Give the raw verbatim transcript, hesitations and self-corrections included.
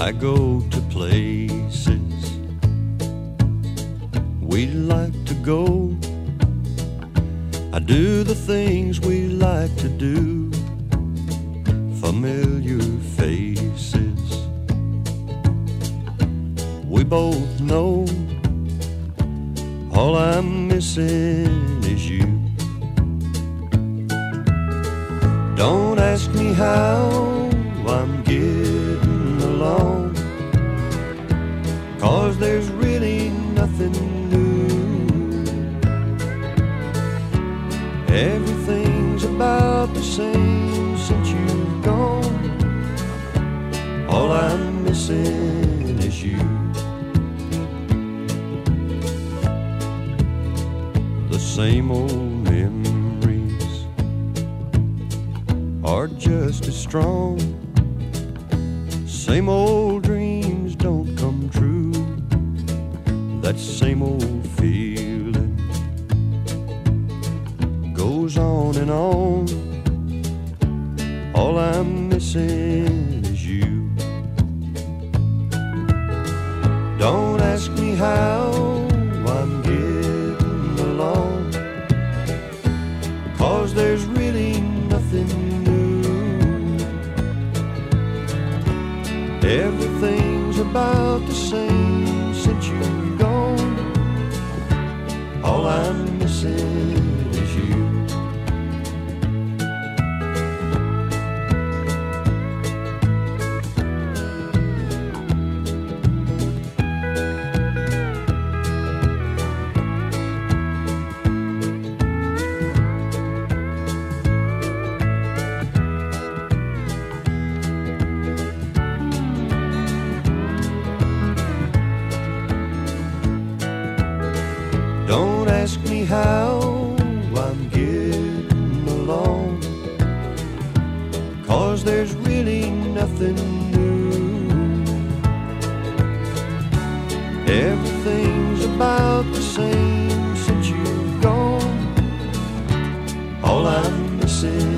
I go to places we like to go. I do the things we like to do. Familiar faces, we both know. All I'm missing is you. Don't ask me how I'm getting along, 'cause there's really nothing new. Everything's about the same since you've gone. All I'm missing is you. The same old memories are just as strong. Same old dreams don't come true. That same old feeling goes on and on. All I'm missing is you. Don't ask me how I'm getting along, 'cause there's really nothing new. Everything's about the same since you've gone. All I'm missing is you. Don't ask me how I'm getting along, 'cause there's really nothing new. Everything's about the same since you've gone. All I'm missing